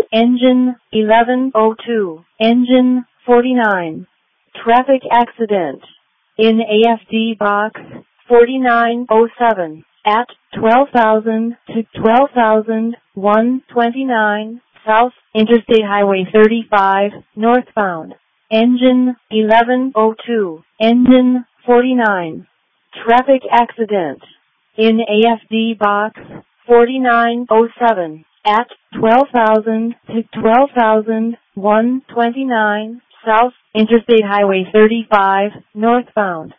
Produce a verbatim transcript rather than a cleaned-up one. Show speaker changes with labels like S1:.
S1: engine eleven oh two, engine forty-nine. Traffic accident in A F D box forty-nine oh seven at twelve thousand to twelve thousand one twenty-nine South Interstate Highway thirty-five northbound. Engine eleven oh two, engine forty-nine. Traffic accident in A F D box forty-nine oh seven at twelve thousand to twelve thousand one twenty-nine South Interstate Highway thirty-five northbound.